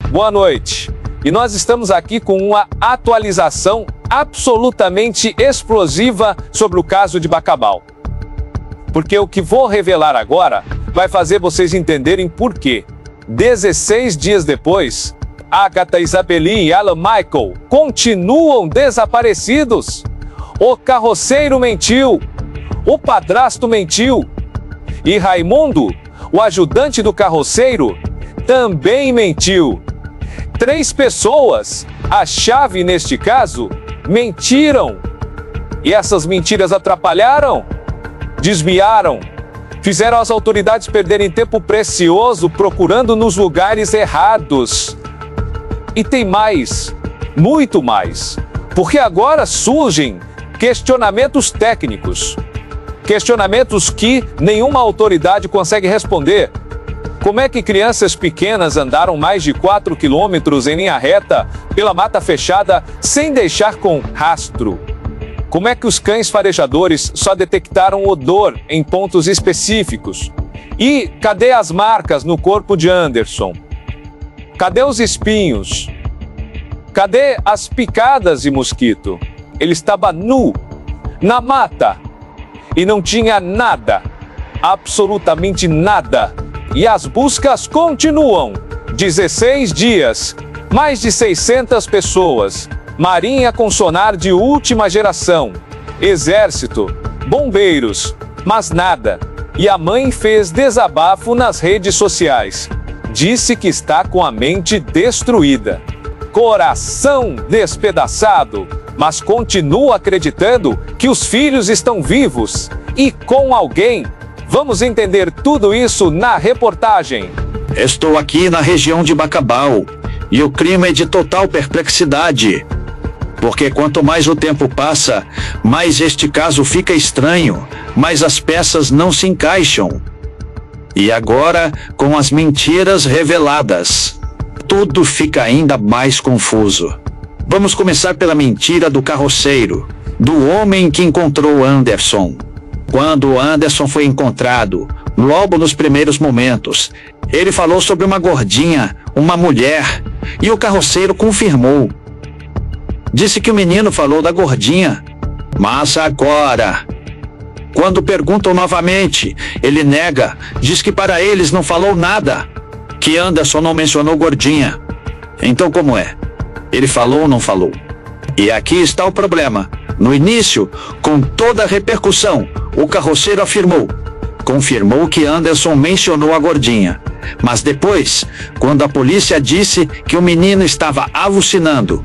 Boa noite. E nós estamos aqui com uma atualização absolutamente explosiva sobre o caso de Bacabal. Porque o que vou revelar agora vai fazer vocês entenderem por quê. 16 dias depois, Agatha Isabelin e Alan Michael continuam desaparecidos. O carroceiro mentiu, o padrasto mentiu e Raimundo, o ajudante do carroceiro, também mentiu. 3 pessoas, a chave neste caso, mentiram. E essas mentiras atrapalharam, desviaram, fizeram as autoridades perderem tempo precioso procurando nos lugares errados. E tem mais, muito mais, porque agora surgem questionamentos técnicos. Questionamentos que nenhuma autoridade consegue responder. Como é que crianças pequenas andaram mais de 4 quilômetros em linha reta pela mata fechada sem deixar com rastro? Como é que os cães farejadores só detectaram odor em pontos específicos? E cadê as marcas no corpo de Anderson? Cadê os espinhos? Cadê as picadas de mosquito? Ele estava nu, na mata, e não tinha nada, absolutamente nada. E as buscas continuam. 16 dias, mais de 600 pessoas, marinha com sonar de última geração, exército, bombeiros, mas nada. E a mãe fez desabafo nas redes sociais. Disse que está com a mente destruída, coração despedaçado, mas continua acreditando que os filhos estão vivos e com alguém. Vamos entender tudo isso na reportagem. Estou aqui na região de Bacabal e o clima é de total perplexidade. Porque quanto mais o tempo passa, mais este caso fica estranho, mais as peças não se encaixam. E agora, com as mentiras reveladas, tudo fica ainda mais confuso. Vamos começar pela mentira do carroceiro, do homem que encontrou Anderson. Quando Anderson foi encontrado, logo nos primeiros momentos, ele falou sobre uma gordinha, uma mulher, e o carroceiro confirmou. Disse que o menino falou da gordinha. Mas agora, quando perguntam novamente, ele nega, diz que para eles não falou nada, que Anderson não mencionou gordinha. Então como é? Ele falou ou não falou? E aqui está o problema. No início, com toda a repercussão, o carroceiro confirmou que Anderson mencionou a gordinha. Mas depois, quando a polícia disse que o menino estava alucinando,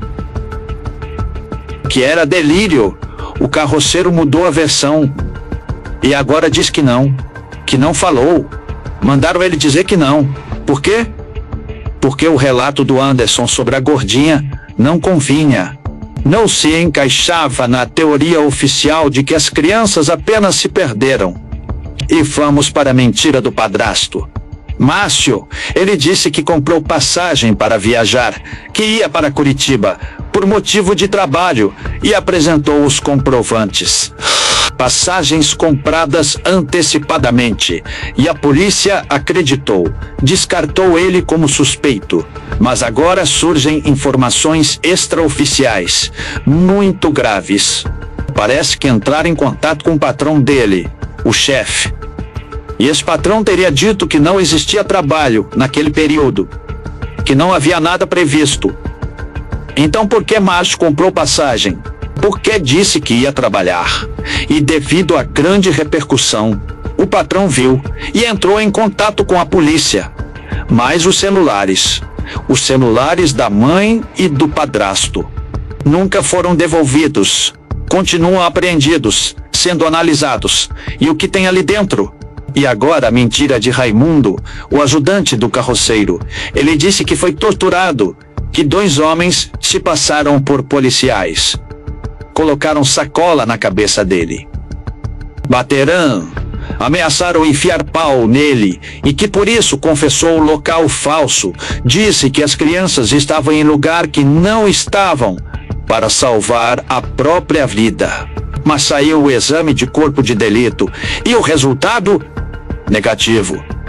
que era delírio, o carroceiro mudou a versão. E agora diz que não falou. Mandaram ele dizer que não. Por quê? Porque o relato do Anderson sobre a gordinha não convinha. Não se encaixava na teoria oficial de que as crianças apenas se perderam. E vamos para a mentira do padrasto. Márcio, ele disse que comprou passagem para viajar, que ia para Curitiba, por motivo de trabalho, e apresentou os comprovantes. Passagens compradas antecipadamente, e a polícia acreditou, descartou ele como suspeito. Mas agora surgem informações extraoficiais, muito graves. Parece que entraram em contato com o patrão dele, o chefe. E esse patrão teria dito que não existia trabalho naquele período, que não havia nada previsto. Então por que Márcio comprou passagem? Porque disse que ia trabalhar. E devido à grande repercussão, o patrão viu e entrou em contato com a polícia. Mas os celulares da mãe e do padrasto, nunca foram devolvidos. Continuam apreendidos, sendo analisados. E o que tem ali dentro? E agora a mentira de Raimundo, o ajudante do carroceiro. Ele disse que foi torturado, que 2 homens se passaram por policiais. Colocaram sacola na cabeça dele. Bateram, ameaçaram enfiar pau nele e que por isso confessou o local falso. Disse que as crianças estavam em lugar que não estavam para salvar a própria vida. Mas saiu o exame de corpo de delito e o resultado? Negativo.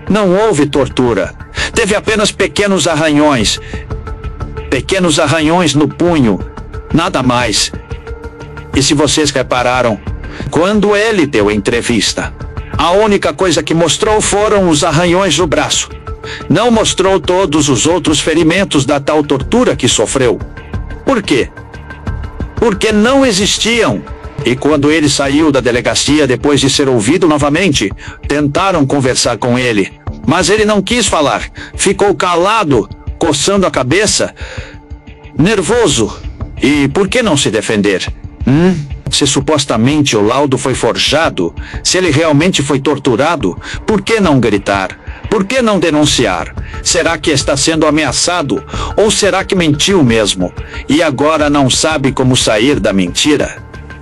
Não houve tortura. Teve apenas pequenos arranhões. Pequenos arranhões no punho. Nada mais. E se vocês repararam, quando ele deu a entrevista, a única coisa que mostrou foram os arranhões no braço. Não mostrou todos os outros ferimentos da tal tortura que sofreu. Por quê? Porque não existiam. E quando ele saiu da delegacia depois de ser ouvido novamente, tentaram conversar com ele. Mas ele não quis falar. Ficou calado, coçando a cabeça, nervoso. E por que não se defender? Se supostamente o laudo foi forjado, se ele realmente foi torturado, por que não gritar? Por que não denunciar? Será que está sendo ameaçado? Ou será que mentiu mesmo? E agora não sabe como sair da mentira?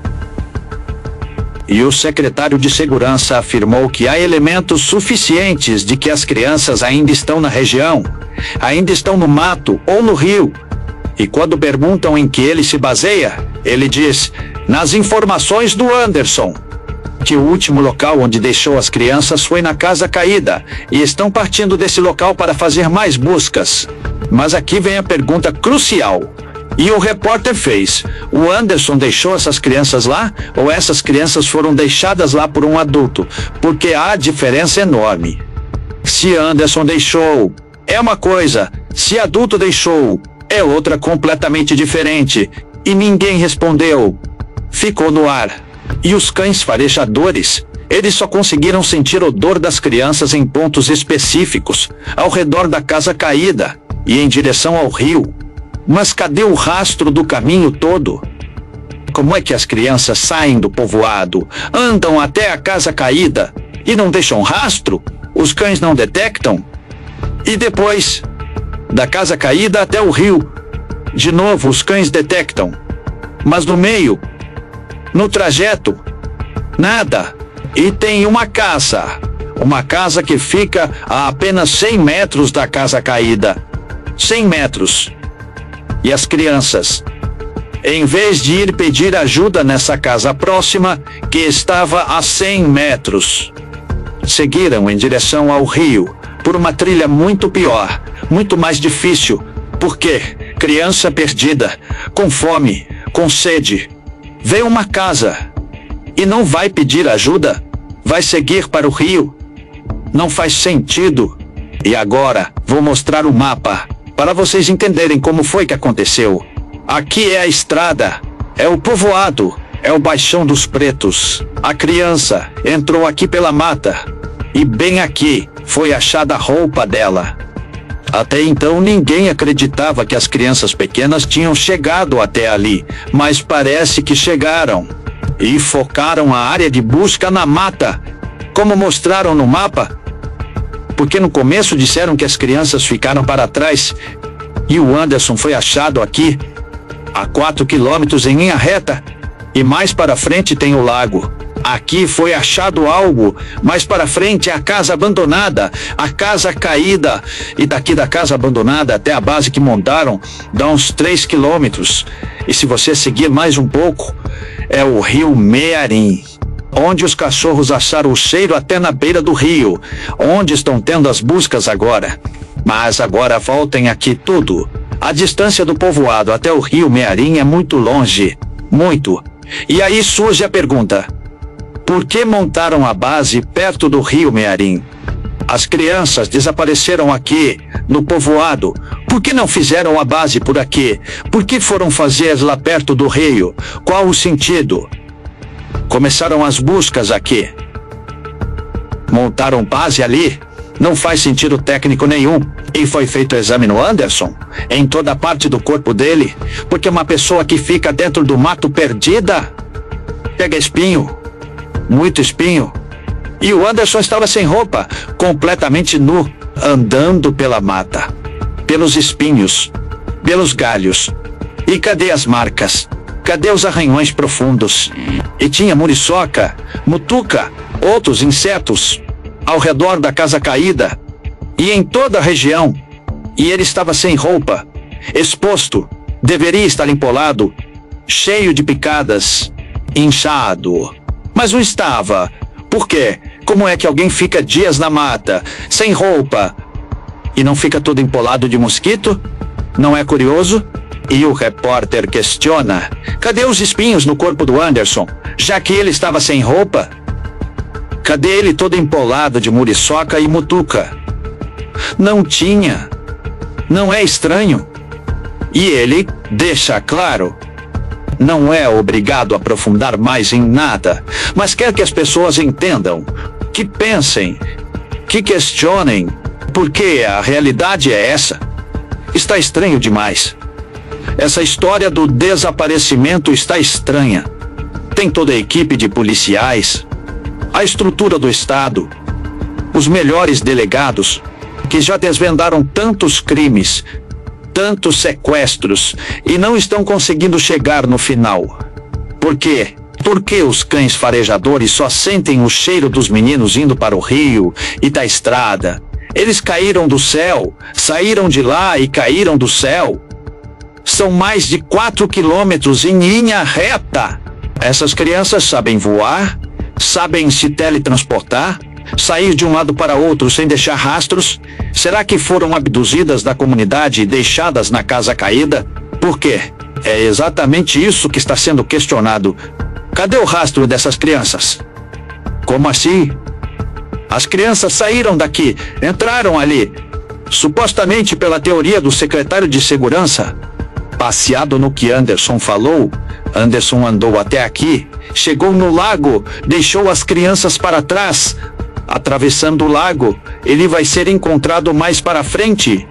E o secretário de Segurança afirmou que há elementos suficientes de que as crianças ainda estão na região, ainda estão no mato ou no rio. E quando perguntam em que ele se baseia, ele diz, nas informações do Anderson, que o último local onde deixou as crianças foi na Casa Caída, e estão partindo desse local para fazer mais buscas. Mas aqui vem a pergunta crucial. E o repórter fez, o Anderson deixou essas crianças lá, ou essas crianças foram deixadas lá por um adulto? Porque há diferença enorme. Se Anderson deixou, é uma coisa, se adulto deixou, é outra completamente diferente. E ninguém respondeu. Ficou no ar. E os cães farejadores, eles só conseguiram sentir o odor das crianças em pontos específicos, ao redor da Casa Caída, e em direção ao rio. Mas cadê o rastro do caminho todo? Como é que as crianças saem do povoado, andam até a Casa Caída, e não deixam rastro? Os cães não detectam? E depois, da Casa Caída até o rio, de novo os cães detectam. Mas no meio, no trajeto, nada. E tem uma casa que fica a apenas 100 metros da Casa Caída. 100 metros. E as crianças, em vez de ir pedir ajuda nessa casa próxima, que estava a 100 metros, seguiram em direção ao rio, por uma trilha muito pior, muito mais difícil. Porque criança perdida, com fome, com sede, vê uma casa e não vai pedir ajuda, vai seguir para o rio. Não faz sentido. E agora vou mostrar o mapa para vocês entenderem como foi que aconteceu. Aqui é a estrada, é o povoado, é o Baixão dos Pretos. A criança entrou aqui pela mata e bem aqui foi achada a roupa dela. Até então ninguém acreditava que as crianças pequenas tinham chegado até ali, mas parece que chegaram. E focaram a área de busca na mata, como mostraram no mapa. Porque no começo disseram que as crianças ficaram para trás, e o Anderson foi achado aqui, a 4 quilômetros em linha reta, e mais para frente tem o lago. Aqui foi achado algo, mais para frente é a casa abandonada, a Casa Caída, e daqui da casa abandonada até a base que montaram, dá uns 3 quilômetros. E se você seguir mais um pouco, é o rio Mearim, onde os cachorros acharam o cheiro até na beira do rio, onde estão tendo as buscas agora. Mas agora voltem aqui tudo. A distância do povoado até o rio Mearim é muito longe, muito. E aí surge a pergunta: por que montaram a base perto do rio Mearim? As crianças desapareceram aqui, no povoado. Por que não fizeram a base por aqui? Por que foram fazer lá perto do rio? Qual o sentido? Começaram as buscas aqui. Montaram base ali? Não faz sentido técnico nenhum. E foi feito o exame no Anderson? Em toda parte do corpo dele? Porque uma pessoa que fica dentro do mato perdida pega espinho. Muito espinho. E o Anderson estava sem roupa, completamente nu, andando pela mata, pelos espinhos, pelos galhos. E cadê as marcas? Cadê os arranhões profundos? E tinha muriçoca, mutuca, outros insetos, ao redor da Casa Caída, e em toda a região. E ele estava sem roupa, exposto, deveria estar empolado, cheio de picadas, inchado. Mas não estava. Por quê? Como é que alguém fica dias na mata, sem roupa, e não fica todo empolado de mosquito? Não é curioso? E o repórter questiona: cadê os espinhos no corpo do Anderson, já que ele estava sem roupa? Cadê ele todo empolado de muriçoca e mutuca? Não tinha. Não é estranho? E ele deixa claro: não é obrigado a aprofundar mais em nada, mas quer que as pessoas entendam, que pensem, que questionem, porque a realidade é essa. Está estranho demais. Essa história do desaparecimento está estranha. Tem toda a equipe de policiais, a estrutura do Estado, os melhores delegados, que já desvendaram tantos crimes, tantos sequestros, e não estão conseguindo chegar no final. Por quê? Porque os cães farejadores só sentem o cheiro dos meninos indo para o rio e da estrada. Eles caíram do céu, saíram de lá e caíram do céu. São mais de 4 quilômetros em linha reta. Essas crianças sabem voar, sabem se teletransportar, sair de um lado para outro sem deixar rastros. Será que foram abduzidas da comunidade e deixadas na casa caída? Por quê? É exatamente isso que está sendo questionado. Cadê o rastro dessas crianças? Como assim? As crianças saíram daqui, entraram ali, supostamente pela teoria do secretário de segurança. Baseado no que Anderson falou, Anderson andou até aqui, chegou no lago, deixou as crianças para trás. Atravessando o lago, ele vai ser encontrado mais para frente.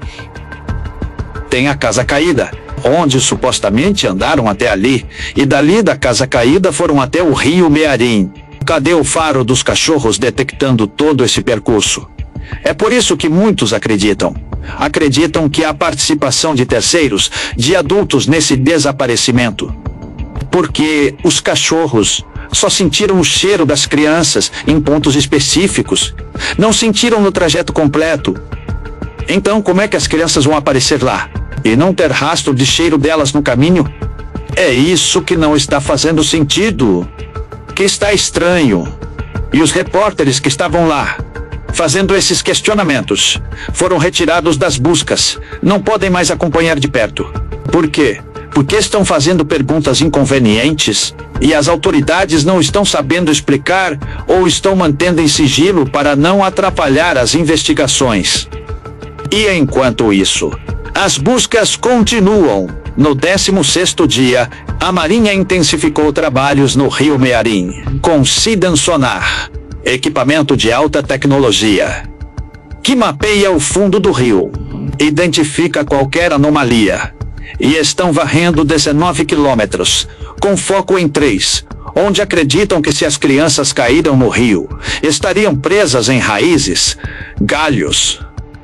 Tem a casa caída, onde supostamente andaram até ali, e dali da casa caída foram até o rio Mearim. Cadê o faro dos cachorros detectando todo esse percurso? É por isso que muitos acreditam que há participação de terceiros, de adultos nesse desaparecimento. Porque os cachorros só sentiram o cheiro das crianças em pontos específicos. Não sentiram no trajeto completo. Então, como é que as crianças vão aparecer lá e não ter rastro de cheiro delas no caminho? É isso que não está fazendo sentido. Que está estranho. E os repórteres que estavam lá, fazendo esses questionamentos, foram retirados das buscas. Não podem mais acompanhar de perto. Por quê? Porque estão fazendo perguntas inconvenientes e as autoridades não estão sabendo explicar ou estão mantendo em sigilo para não atrapalhar as investigações. E enquanto isso, as buscas continuam. No 16º dia, a Marinha intensificou trabalhos no rio Mearim, com SIDAN sonar, equipamento de alta tecnologia, que mapeia o fundo do rio, identifica qualquer anomalia. E estão varrendo 19 quilômetros, com foco em 3, onde acreditam que se as crianças caíram no rio, estariam presas em raízes, galhos,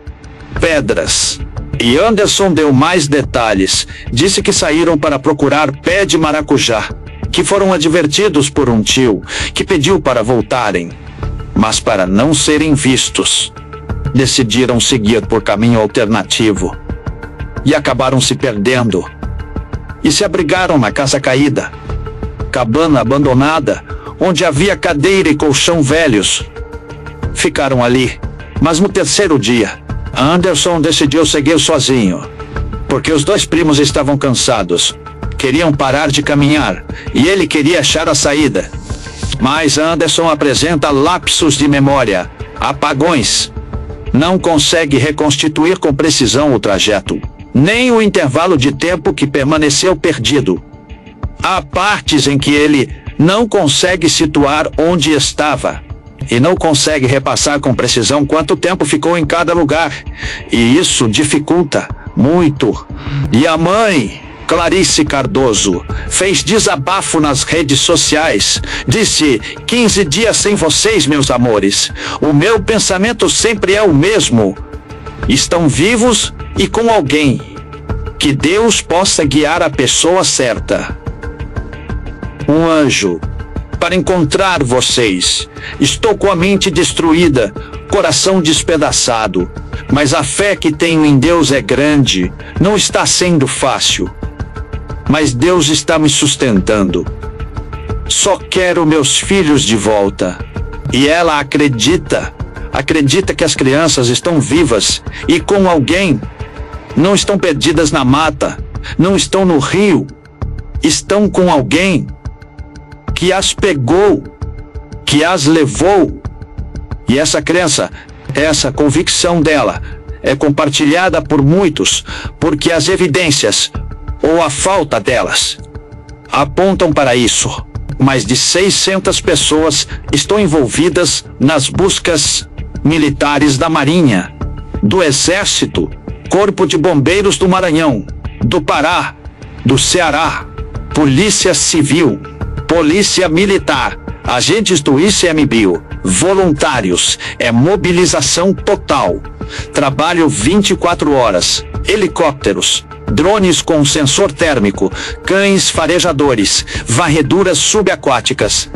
pedras. E Anderson deu mais detalhes, disse que saíram para procurar pé de maracujá, que foram advertidos por um tio, que pediu para voltarem, mas para não serem vistos, decidiram seguir por caminho alternativo. E acabaram se perdendo. E se abrigaram na casa caída, cabana abandonada, onde havia cadeira e colchão velhos. Ficaram ali, mas no 3º dia, Anderson decidiu seguir sozinho, porque os 2 primos estavam cansados, queriam parar de caminhar, e ele queria achar a saída. Mas Anderson apresenta lapsos de memória, apagões. Não consegue reconstituir com precisão o trajeto, nem o intervalo de tempo que permaneceu perdido. Há partes em que ele não consegue situar onde estava, e não consegue repassar com precisão quanto tempo ficou em cada lugar, e isso dificulta muito. E a mãe, Clarice Cardoso, fez desabafo nas redes sociais, disse: 15 dias sem vocês, meus amores, o meu pensamento sempre é o mesmo. Estão vivos e com alguém. Que Deus possa guiar a pessoa certa. Um anjo, para encontrar vocês. Estou com a mente destruída, coração despedaçado, mas a fé que tenho em Deus é grande. Não está sendo fácil, mas Deus está me sustentando. Só quero meus filhos de volta. E ela acredita que as crianças estão vivas e com alguém. Não estão perdidas na mata, não estão no rio, estão com alguém que as pegou, que as levou. E essa crença, essa convicção dela é compartilhada por muitos, porque as evidências, ou a falta delas, apontam para isso. Mais de 600 pessoas estão envolvidas nas buscas militares da Marinha, do Exército, Corpo de Bombeiros do Maranhão, do Pará, do Ceará, Polícia Civil, Polícia Militar, agentes do ICMBio, voluntários, é mobilização total. Trabalho 24 horas, helicópteros, drones com sensor térmico, cães farejadores, varreduras subaquáticas.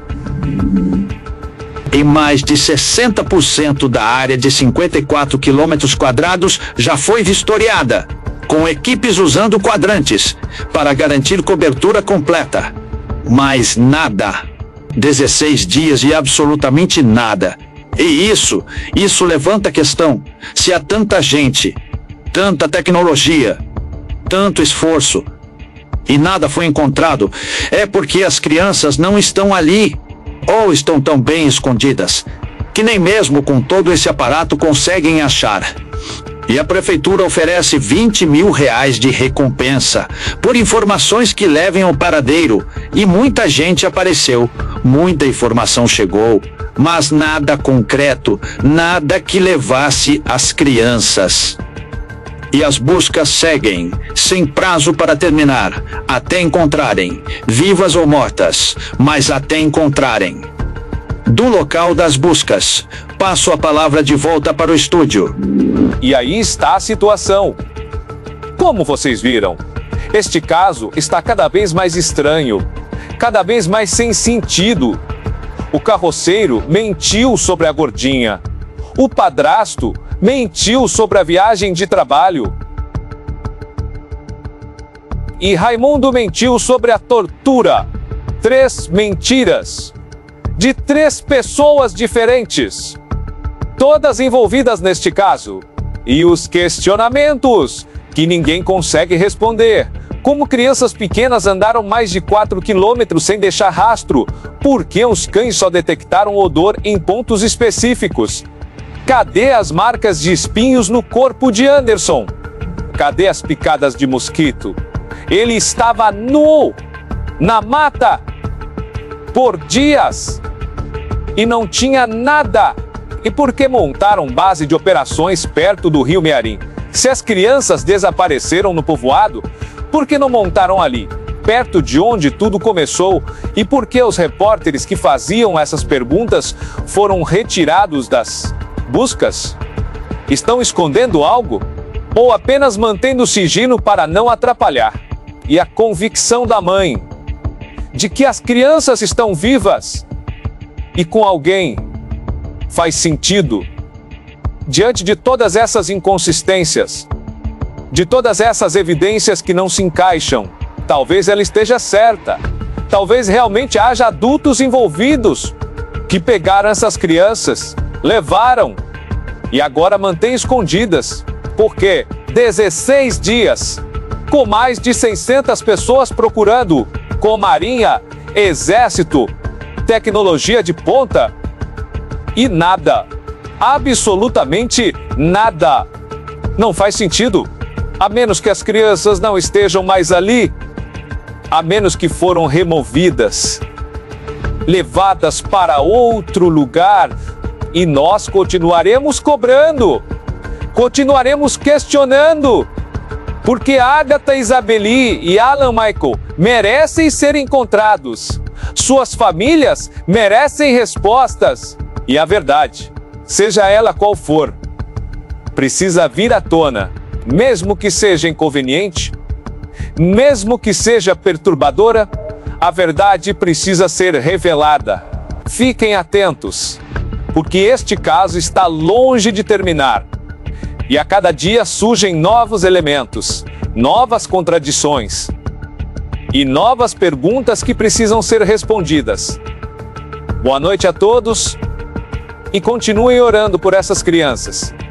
Em mais de 60% da área de 54 km² já foi vistoriada, com equipes usando quadrantes, para garantir cobertura completa. Mas nada. 16 dias e absolutamente nada. E isso levanta a questão: se há tanta gente, tanta tecnologia, tanto esforço, e nada foi encontrado, é porque as crianças não estão ali, ou estão tão bem escondidas, que nem mesmo com todo esse aparato conseguem achar. E a prefeitura oferece R$20 mil de recompensa por informações que levem ao paradeiro, e muita gente apareceu, muita informação chegou, mas nada concreto, nada que levasse as crianças. E as buscas seguem, sem prazo para terminar, até encontrarem, vivas ou mortas, mas até encontrarem. Do local das buscas, passo a palavra de volta para o estúdio. E aí está a situação. Como vocês viram, este caso está cada vez mais estranho, cada vez mais sem sentido. O carroceiro mentiu sobre a gordinha. O padrasto mentiu sobre a viagem de trabalho. E Raimundo mentiu sobre a tortura. 3 mentiras. De 3 pessoas diferentes. Todas envolvidas neste caso. E os questionamentos que ninguém consegue responder. Como crianças pequenas andaram mais de 4 quilômetros sem deixar rastro? Por que os cães só detectaram odor em pontos específicos? Cadê as marcas de espinhos no corpo de Anderson? Cadê as picadas de mosquito? Ele estava nu, na mata, por dias, e não tinha nada. E por que montaram base de operações perto do Rio Mearim? Se as crianças desapareceram no povoado, por que não montaram ali, perto de onde tudo começou? E por que os repórteres que faziam essas perguntas foram retirados das buscas? Estão escondendo algo? Ou apenas mantendo sigilo para não atrapalhar? E a convicção da mãe de que as crianças estão vivas e com alguém faz sentido. Diante de todas essas inconsistências, de todas essas evidências que não se encaixam, talvez ela esteja certa. Talvez realmente haja adultos envolvidos que pegaram essas crianças, levaram e agora mantêm escondidas. Porque 16 dias, com mais de 600 pessoas procurando, com Marinha, Exército, tecnologia de ponta, e nada, absolutamente nada. Não faz sentido, a menos que as crianças não estejam mais ali, a menos que foram removidas, levadas para outro lugar, e nós continuaremos cobrando, continuaremos questionando, porque Agatha Isabeli e Alan Michael merecem ser encontrados, suas famílias merecem respostas, e a verdade, seja ela qual for, precisa vir à tona, mesmo que seja inconveniente, mesmo que seja perturbadora, a verdade precisa ser revelada. Fiquem atentos, porque este caso está longe de terminar. E a cada dia surgem novos elementos, novas contradições e novas perguntas que precisam ser respondidas. Boa noite a todos e continuem orando por essas crianças.